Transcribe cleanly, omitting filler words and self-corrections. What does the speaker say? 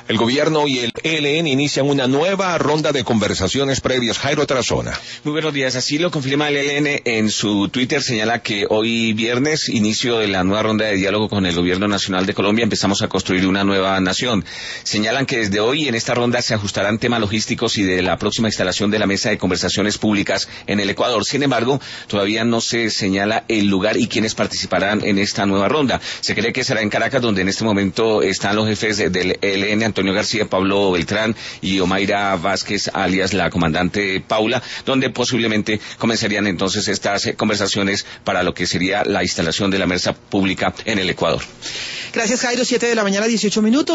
El gobierno y el ELN inician una nueva ronda de conversaciones previas. Jairo Tarazona. Muy buenos días. Así lo confirma el ELN en su Twitter. Señala que hoy viernes, inicio de la nueva ronda de diálogo con el Gobierno Nacional de Colombia, empezamos a construir una nueva nación. Señalan que desde hoy en esta ronda se ajustarán temas logísticos y de la próxima instalación de la mesa de conversaciones públicas en el Ecuador. Sin embargo, todavía no se señala el lugar y quiénes participarán en esta nueva ronda. Se cree que será en Caracas, donde en este momento están los jefes del ELN, Antonio García, Pablo Beltrán y Omaira Vázquez, alias la comandante Paula, donde posiblemente comenzarían entonces estas conversaciones para lo que sería la instalación de la mesa pública en el Ecuador. Gracias, Jairo. 7 de la mañana, 18 minutos.